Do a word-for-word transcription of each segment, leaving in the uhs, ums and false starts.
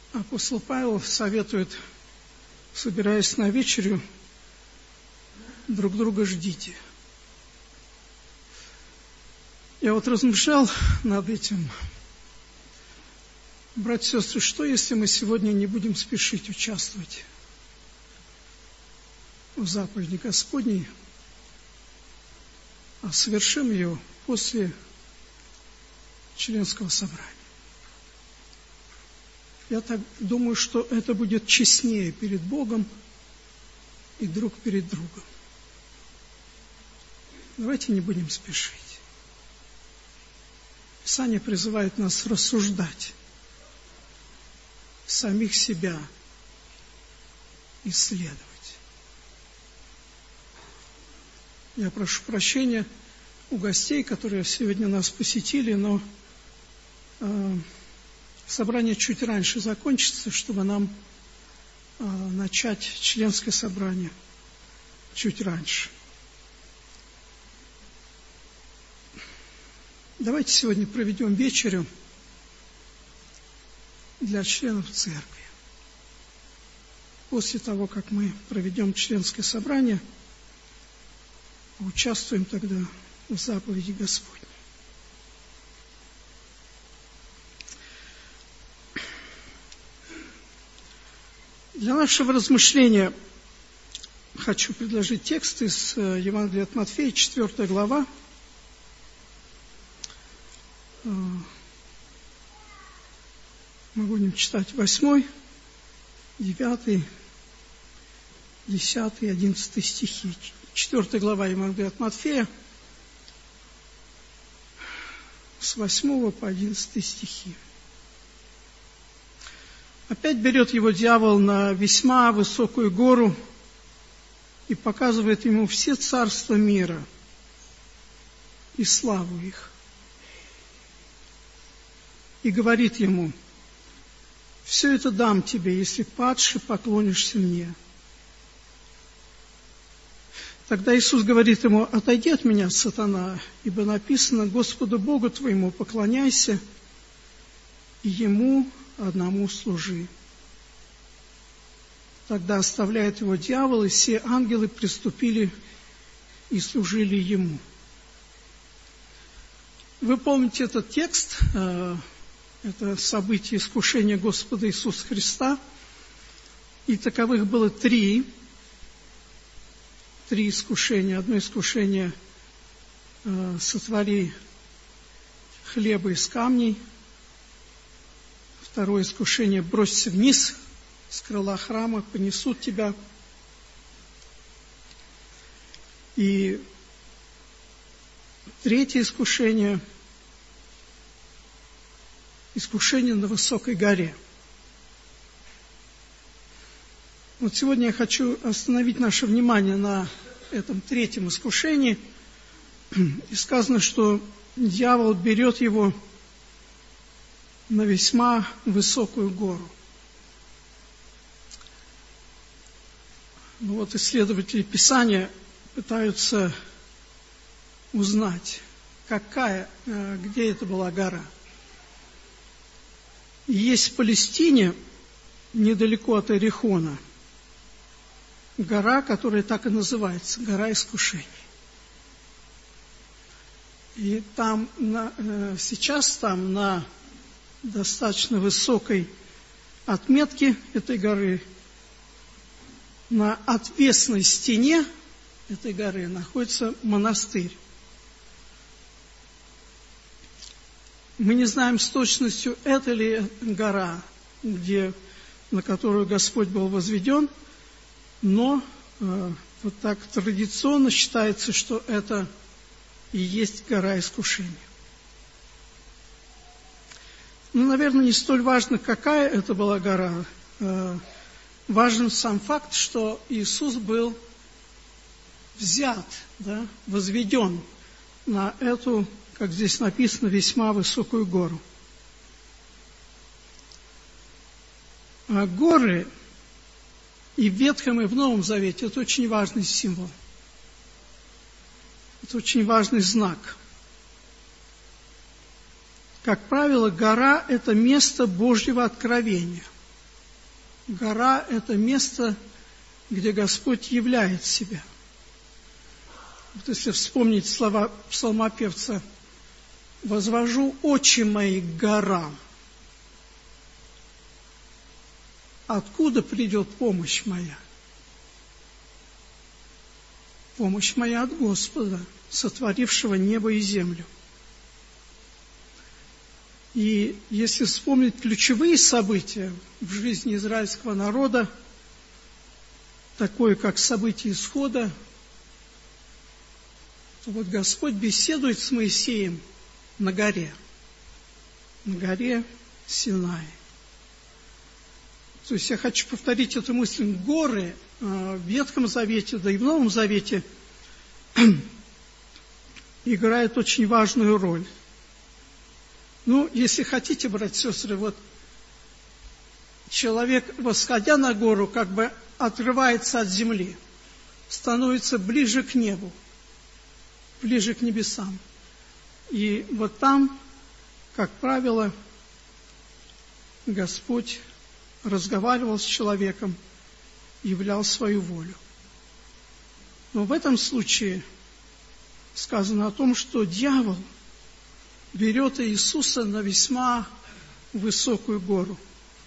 апостол Павел советует, собираясь на вечерю, друг друга ждите. Я вот размышлял над этим. Братья и сестры, что если мы сегодня не будем спешить участвовать в заповеди Господней, а совершим ее после членского собрания? Я так думаю, что это будет честнее перед Богом и друг перед другом. Давайте не будем спешить. Писание призывает нас рассуждать, самих себя исследовать. Я прошу прощения у гостей, которые сегодня нас посетили, но э, собрание чуть раньше закончится, чтобы нам э, начать членское собрание чуть раньше. Давайте сегодня проведем вечерю для членов церкви. После того, как мы проведем членское собрание, участвуем тогда в заповеди Господней. Для нашего размышления хочу предложить текст из Евангелия от Матфея, четвёртая глава. Мы будем читать восьмой, девятый, десятый, одиннадцатый стихи. Четвертая глава Евангелия от Матфея, с восьмого по одиннадцатый стихи. Опять берет его дьявол на весьма высокую гору и показывает ему все царства мира и славу их. И говорит ему: все это дам тебе, если падше поклонишься мне. Тогда Иисус говорит ему: отойди от меня, сатана, ибо написано: Господу Богу твоему поклоняйся, и Ему одному служи. Тогда оставляет его дьявол, и все ангелы приступили и служили ему. Вы помните этот текст? Это событие искушения Господа Иисуса Христа. И таковых было три. Три искушения. Одно искушение – сотвори хлеба из камней. Второе искушение – бросься вниз с крыла храма, понесут тебя. И третье искушение – искушение на высокой горе. Вот сегодня я хочу остановить наше внимание на этом третьем искушении. И сказано, что дьявол берет его на весьма высокую гору. Ну вот исследователи Писания пытаются узнать, какая, где это была гора. И есть в Палестине, недалеко от Иерихона, гора, которая так и называется, гора искушений. И там на, э, сейчас там на достаточно высокой отметке этой горы, на отвесной стене этой горы находится монастырь. Мы не знаем с точностью, это ли гора, где, на которую Господь был возведен, но э, вот так традиционно считается, что это и есть гора искушения. Ну, наверное, не столь важно, какая это была гора. Э, важен сам факт, что Иисус был взят, да, возведен на эту, как здесь написано, весьма высокую гору. А горы и в Ветхом, и в Новом Завете – это очень важный символ. Это очень важный знак. Как правило, гора – это место Божьего откровения. Гора – это место, где Господь являет себя. Вот если вспомнить слова псалмопевца: «Возвожу очи мои к горам. Откуда придет помощь моя? Помощь моя от Господа, сотворившего небо и землю». И если вспомнить ключевые события в жизни израильского народа, такое как событие исхода, то вот Господь беседует с Моисеем на горе, на горе Синай. То есть я хочу повторить эту мысль. Горы в Ветхом Завете, да и в Новом Завете играют очень важную роль. Ну, если хотите, братья и сестры, вот человек, восходя на гору, как бы отрывается от земли, становится ближе к небу, ближе к небесам. И вот там, как правило, Господь разговаривал с человеком, являл свою волю. Но в этом случае сказано о том, что дьявол берет Иисуса на весьма высокую гору.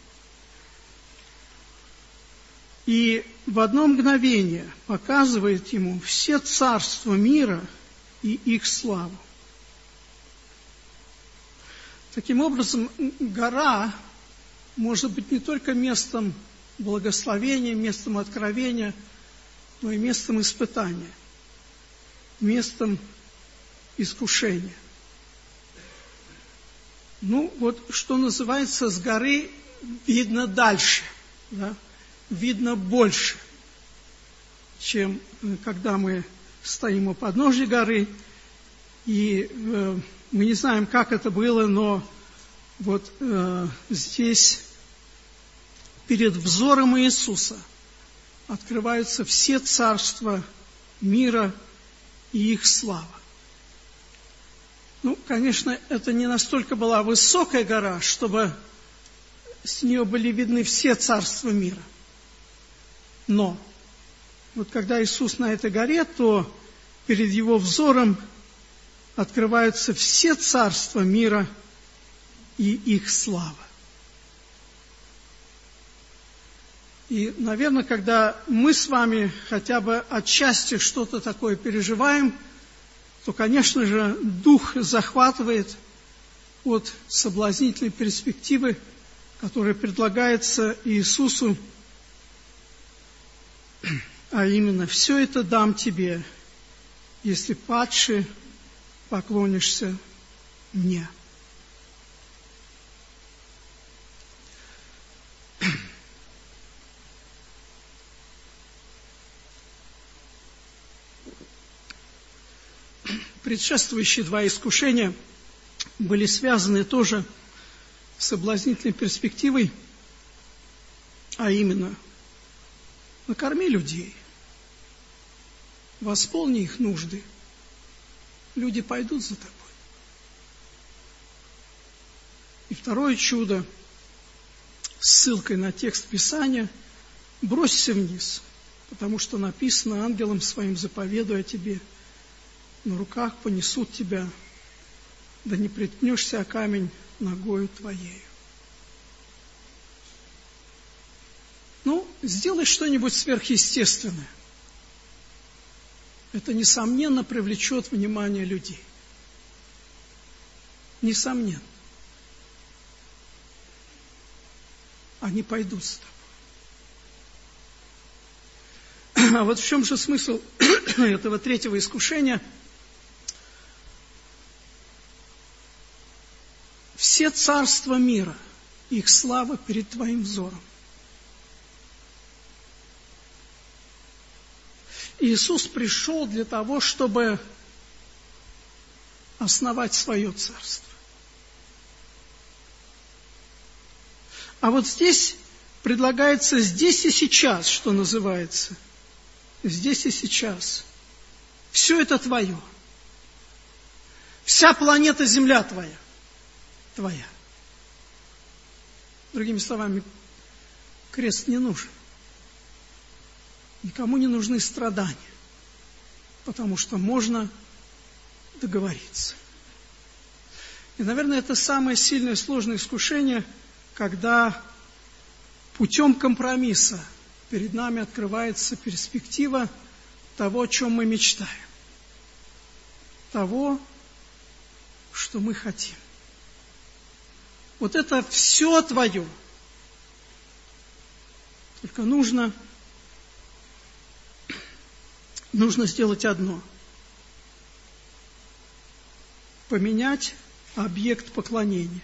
И в одно мгновение показывает ему все царства мира и их славу. Таким образом, гора может быть не только местом благословения, местом откровения, но и местом испытания, местом искушения. Ну, вот что называется, с горы видно дальше, да? Видно больше, чем когда мы стоим у подножия горы, и э, мы не знаем, как это было, но вот э, здесь перед взором Иисуса открываются все царства мира и их слава. Ну, конечно, это не настолько была высокая гора, чтобы с нее были видны все царства мира. Но вот когда Иисус на этой горе, то перед Его взором открываются все царства мира и их слава. И, наверное, когда мы с вами хотя бы отчасти что-то такое переживаем, то, конечно же, дух захватывает от соблазнительной перспективы, которая предлагается Иисусу, а именно: «Все это дам тебе, если падши поклонишься мне». Предшествующие два искушения были связаны тоже с соблазнительной перспективой, а именно: накорми людей, восполни их нужды, люди пойдут за тобой. И второе чудо, с ссылкой на текст Писания: бросься вниз, потому что написано: ангелом своим заповедуя тебе, на руках понесут тебя, да не приткнешься о камень ногою твоею. Ну, сделай что-нибудь сверхъестественное. Это, несомненно, привлечет внимание людей. Несомненно. Они пойдут с тобой. А вот в чем же смысл этого третьего искушения? Все царства мира, их слава перед твоим взором. Иисус пришел для того, чтобы основать свое царство. А вот здесь предлагается здесь и сейчас, что называется, здесь и сейчас. Все это твое. Вся планета Земля твоя. Твоя. Другими словами, крест не нужен. Никому не нужны страдания, потому что можно договориться. И, наверное, это самое сильное сложное искушение, когда путем компромисса перед нами открывается перспектива того, о чем мы мечтаем, того, что мы хотим. Вот это все твое. Только нужно, нужно сделать одно. Поменять объект поклонения.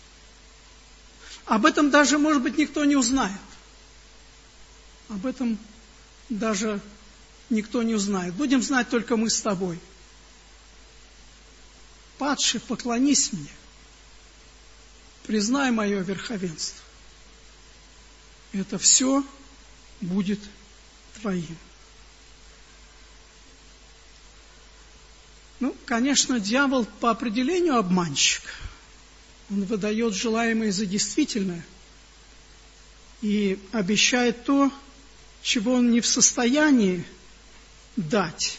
Об этом даже, может быть, никто не узнает. Об этом даже никто не узнает. Будем знать только мы с тобой. Падший, поклонись мне. Признай мое верховенство. Это все будет твоим. Ну, конечно, дьявол по определению обманщик. Он выдает желаемое за действительное и обещает то, чего он не в состоянии дать.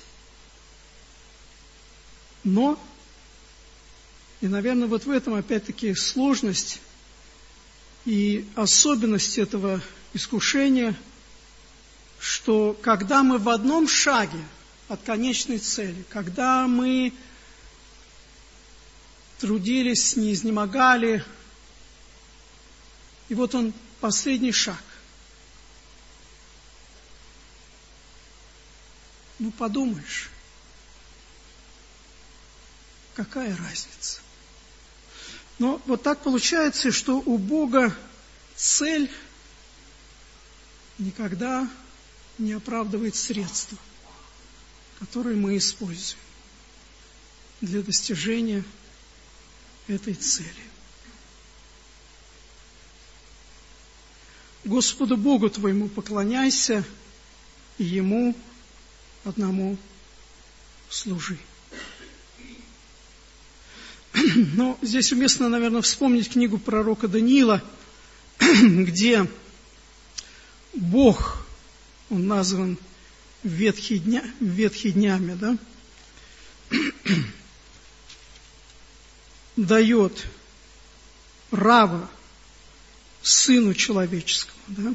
Но, и, наверное, вот в этом опять-таки сложность и особенность этого искушения, что когда мы в одном шаге от конечной цели, когда мы трудились, не изнемогали, и вот он, последний шаг. Ну, подумаешь, какая разница? Но вот так получается, что у Бога цель никогда не оправдывает средства, которые мы используем для достижения этой цели. Господу Богу твоему поклоняйся, и Ему одному служи. Но здесь уместно, наверное, вспомнить книгу пророка Даниила, где Бог, он назван ветхий дня, ветхий днями, да, дает право Сыну Человеческому, да,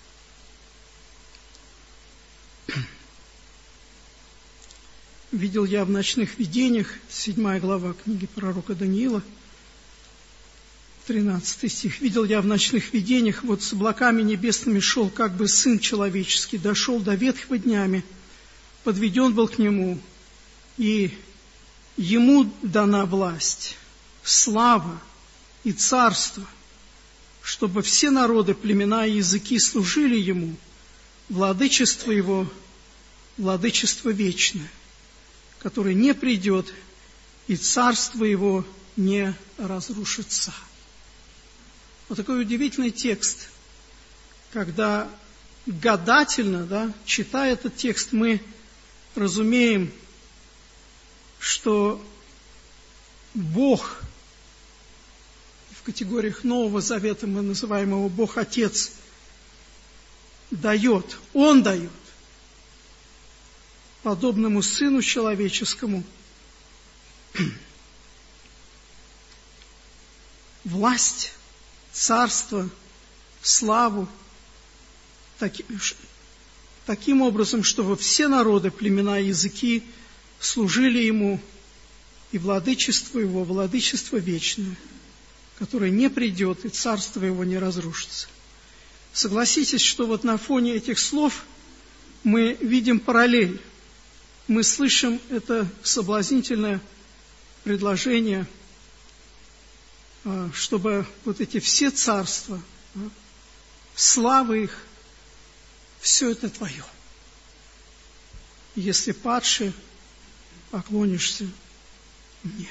видел я в ночных видениях, седьмая глава книги пророка Даниила, тринадцатый стих. Видел я в ночных видениях, вот с облаками небесными шел, как бы Сын Человеческий, дошел до ветхого днями, подведен был к Нему, и Ему дана власть, слава и царство, чтобы все народы, племена и языки служили Ему, владычество Его, владычество вечное, который не придет, и царство Его не разрушится. Вот такой удивительный текст, когда гадательно, да, читая этот текст, мы разумеем, что Бог, в категориях Нового Завета мы называем его Бог Отец, дает, Он дает подобному Сыну Человеческому власть, царство, славу, таки, таким образом, чтобы все народы, племена и языки служили Ему, и владычество Его, владычество вечное, которое не придет, и царство Его не разрушится. Согласитесь, что вот на фоне этих слов мы видим параллель. Мы слышим это соблазнительное предложение, чтобы вот эти все царства, славы их, все это твое. Если падший, поклонишься мне.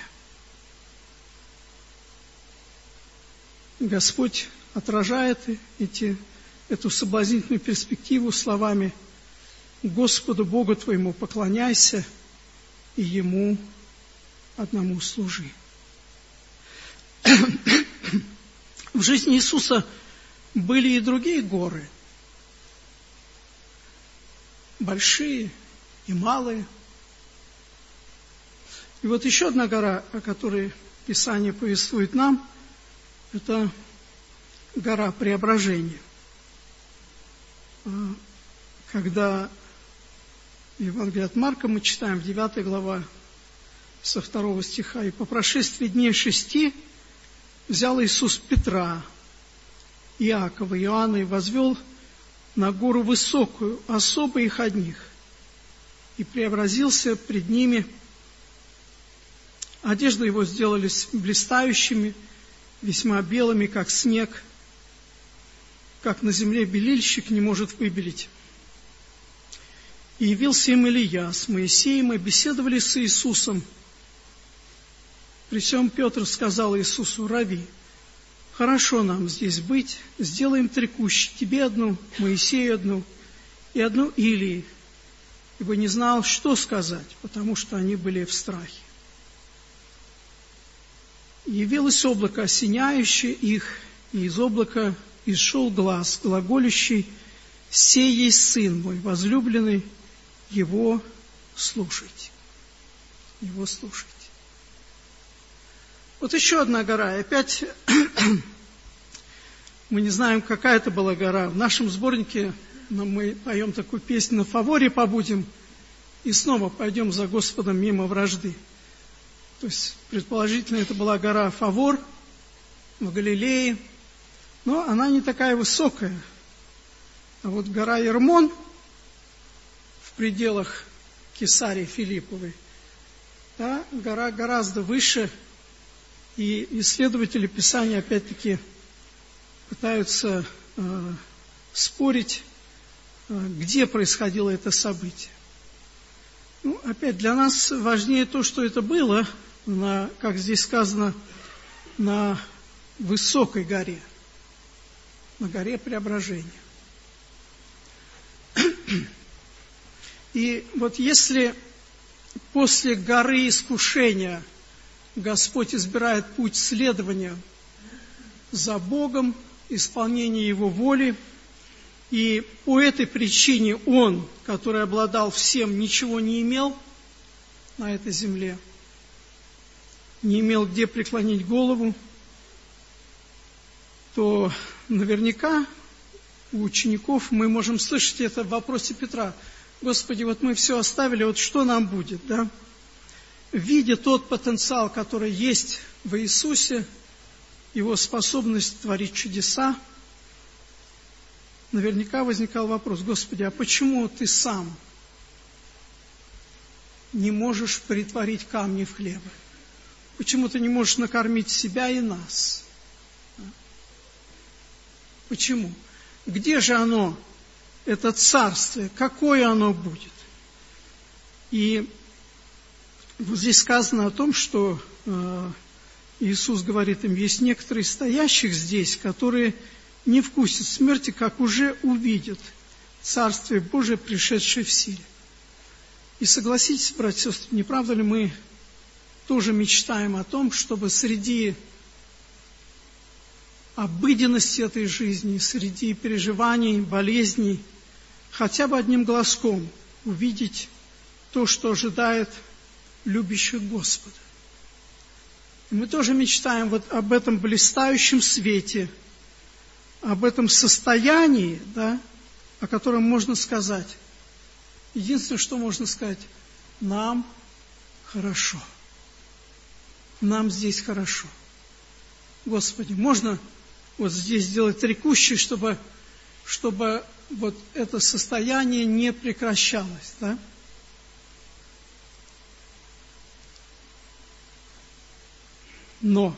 Господь отражает эти, эту соблазнительную перспективу словами: Господу Богу твоему поклоняйся, и Ему одному служи. В жизни Иисуса были и другие горы, большие и малые. И вот еще одна гора, о которой Писание повествует нам, это гора Преображения. Когда в Евангелии от Марка мы читаем в девятой главе со второго стиха: «И по прошествии дней шести взял Иисус Петра, Иакова, Иоанна и возвел на гору высокую, особо их одних, и преобразился пред ними. Одежды его сделались блистающими, весьма белыми, как снег, как на земле белильщик не может выбелить. И явился им Илия с Моисеем, и беседовали с Иисусом. При всем Петр сказал Иисусу: Рави, хорошо нам здесь быть, сделаем три кущи, тебе одну, Моисею одну и одну Илии, ибо не знал, что сказать, потому что они были в страхе. Явилось облако, осеняющее их, и из облака исшел глас, глаголющий: «Сей есть Сын мой, возлюбленный, Его слушайте». Его слушайте. Вот еще одна гора. И опять мы не знаем, какая это была гора. В нашем сборнике мы поем такую песню: «На фаворе побудем, и снова пойдем за Господом мимо вражды». То есть, предположительно, это была гора Фавор в Галилее, но она не такая высокая. А вот гора Ермон в пределах Кесарии Филипповой, та гора гораздо выше, и исследователи Писания опять-таки пытаются э, спорить, э, где происходило это событие. Ну, опять для нас важнее то, что это было, на, как здесь сказано, на высокой горе, на горе Преображения. И вот если после горы искушения Господь избирает путь следования за Богом, исполнения Его воли, и по этой причине Он, который обладал всем, ничего не имел на этой земле, не имел где преклонить голову, то наверняка у учеников мы можем слышать это в вопросе Петра: Господи, вот мы все оставили, вот что нам будет, да? Видя тот потенциал, который есть в Иисусе, Его способность творить чудеса, наверняка возникал вопрос: Господи, а почему Ты сам не можешь претворить камни в хлеб? Почему Ты не можешь накормить себя и нас? Почему? Где же оно, это царствие? Какое оно будет? И вот здесь сказано о том, что э, Иисус говорит им: есть некоторые стоящих здесь, которые не вкусят смерти, как уже увидят Царствие Божие, пришедшее в силе. И согласитесь, братья и сестры, не правда ли мы тоже мечтаем о том, чтобы среди обыденности этой жизни, среди переживаний, болезней, хотя бы одним глазком увидеть то, что ожидает любящих Господа. И мы тоже мечтаем вот об этом блистающем свете, об этом состоянии, да, о котором можно сказать. Единственное, что можно сказать: нам хорошо. Нам здесь хорошо. Господи, можно вот здесь сделать три кущи, чтобы, чтобы вот это состояние не прекращалось, да? Но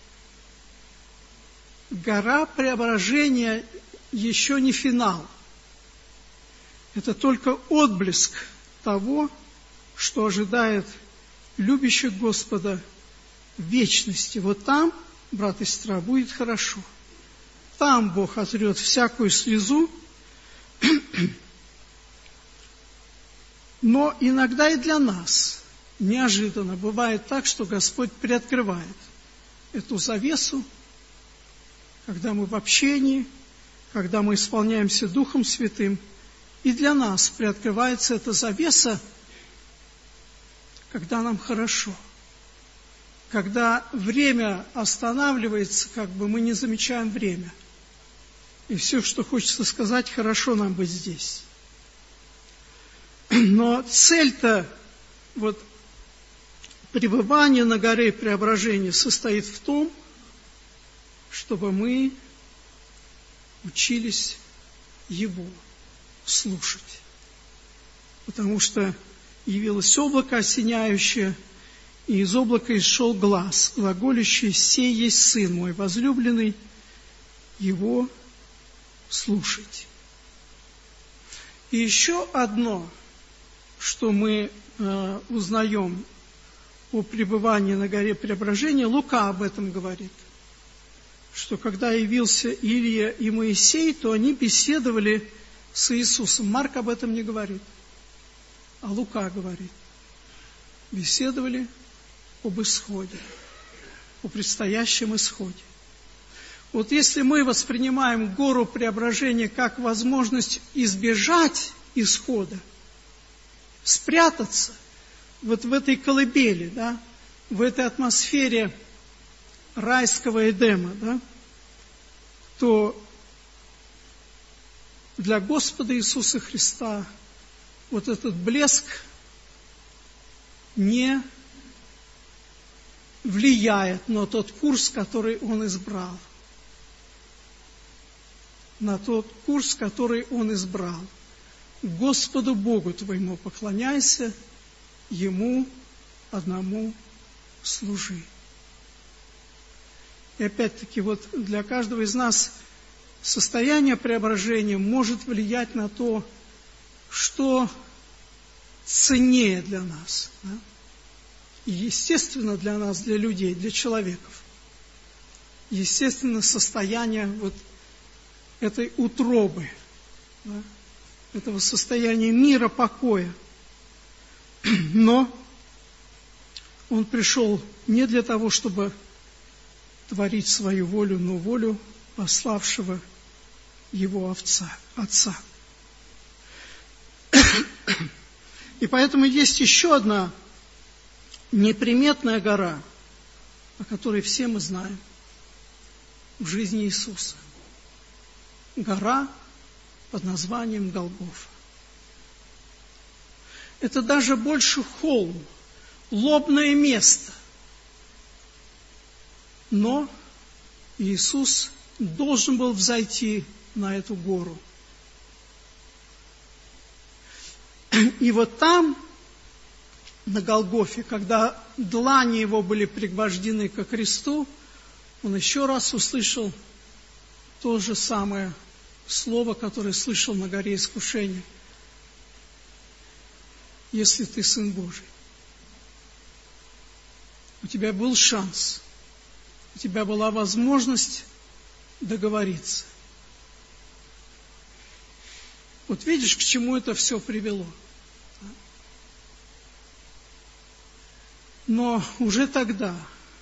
гора Преображения еще не финал. Это только отблеск того, что ожидает любящих Господа в вечности. Вот там, брат и сестра, будет хорошо. Там Бог отрет всякую слезу. Но иногда и для нас неожиданно бывает так, что Господь приоткрывает эту завесу, когда мы в общении, когда мы исполняемся Духом Святым, и для нас приоткрывается эта завеса, когда нам хорошо, когда время останавливается, как бы мы не замечаем время. И все, что хочется сказать, хорошо нам быть здесь. Но цель-то, вот, пребывания на горе Преображения состоит в том, чтобы мы учились Его слушать. Потому что явилось облако осеняющее, и из облака исшел глас, глаголющий: «Сей есть Сын мой возлюбленный, Его слушайте». И еще одно, что мы э, узнаем о пребывании на горе Преображения, Лука об этом говорит, что когда явился Илия и Моисей, то они беседовали с Иисусом. Марк об этом не говорит, а Лука говорит. Беседовали об исходе, о предстоящем исходе. Вот если мы воспринимаем гору Преображения как возможность избежать исхода, спрятаться вот в этой колыбели, да, в этой атмосфере райского Эдема, да, то для Господа Иисуса Христа вот этот блеск не влияет на тот курс, который Он избрал. На тот курс, который Он избрал. Господу Богу твоему поклоняйся, Ему одному служи. И опять-таки, вот для каждого из нас состояние преображения может влиять на то, что ценнее для нас. Да? И естественно для нас, для людей, для человеков. Естественно, состояние вот этой утробы, да? Этого состояния мира, покоя. Но Он пришел не для того, чтобы творить свою волю, но волю пославшего Его овца, Отца. И поэтому есть еще одна неприметная гора, о которой все мы знаем в жизни Иисуса. Гора под названием Голгофа. Это даже больше холм, лобное место. Но Иисус должен был взойти на эту гору. И вот там, на Голгофе, когда длани Его были пригвождены ко кресту, Он еще раз услышал то же самое слово, которое слышал на горе искушения. Если ты Сын Божий. У тебя был шанс. У тебя была возможность договориться. Вот видишь, к чему это все привело. Но уже тогда,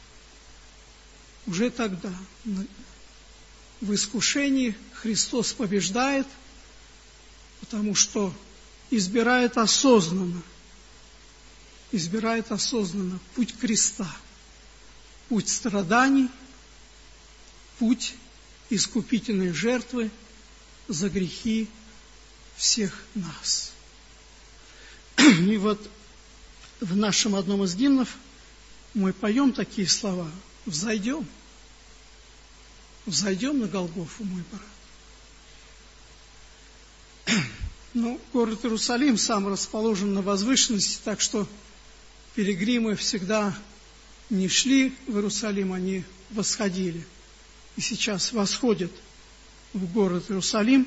уже тогда в искушении Христос побеждает, потому что избирает осознанно, избирает осознанно путь креста, путь страданий, путь искупительной жертвы за грехи всех нас. И вот в нашем одном из гимнов мы поем такие слова: «Взойдем, взойдем на Голгофу, мой брат». Ну, город Иерусалим сам расположен на возвышенности, так что пилигримы всегда не шли в Иерусалим, они восходили. И сейчас восходят в город Иерусалим.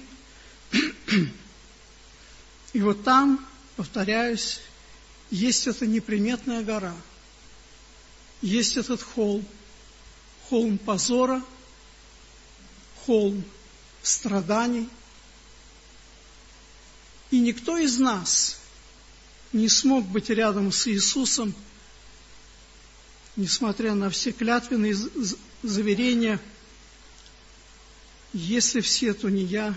И вот там, повторяюсь, есть эта неприметная гора, есть этот холм, холм позора, холм страданий. И никто из нас не смог быть рядом с Иисусом, несмотря на все клятвенные заверения если все, то не я.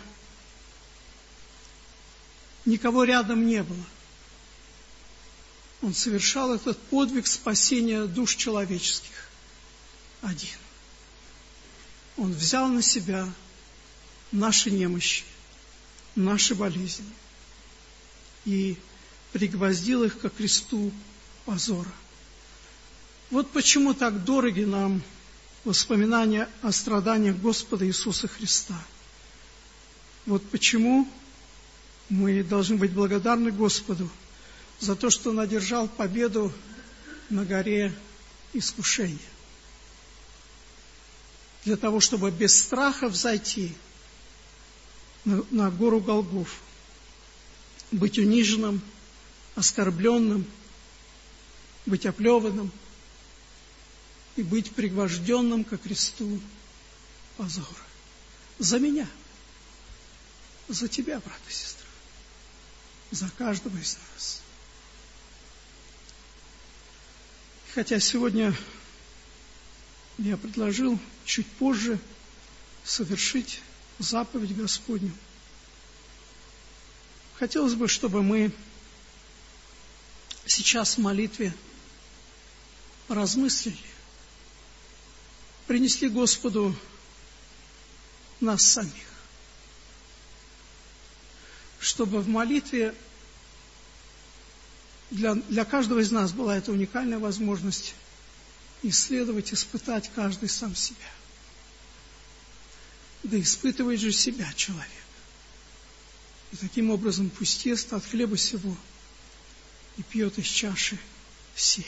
Никого рядом не было. Он совершал этот подвиг спасения душ человеческих один. Он взял на себя наши немощи, наши болезни и пригвоздил их ко кресту позора. Вот почему так дороги нам воспоминания о страданиях Господа Иисуса Христа. Вот почему мы должны быть благодарны Господу за то, что Он одержал победу на горе искушения. Для того, чтобы без страха взойти на, на гору Голгофу, быть униженным, оскорбленным, быть оплеванным и быть пригвожденным ко кресту позора. За меня, за тебя, брат и сестра, за каждого из нас. Хотя сегодня я предложил чуть позже совершить заповедь Господню, хотелось бы, чтобы мы сейчас в молитве размыслили, принесли Господу нас самих, чтобы в молитве для, для каждого из нас была эта уникальная возможность исследовать, испытать каждый сам себя. Да испытывает же себя человек. И таким образом пусть ест от хлеба сего и пьет из чаши сей.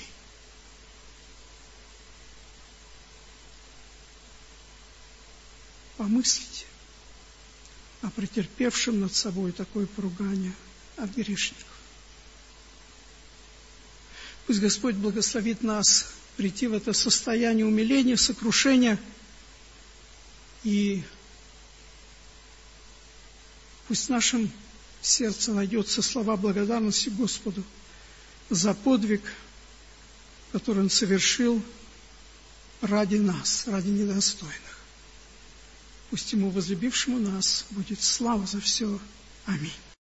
Помыслите о претерпевшем над собой такое поругание от грешников. Пусть Господь благословит нас прийти в это состояние умиления, сокрушения, и пусть в нашем сердце найдется слова благодарности Господу за подвиг, который Он совершил ради нас, ради недостойных. Пусть Ему, возлюбившему нас, будет слава за все. Аминь.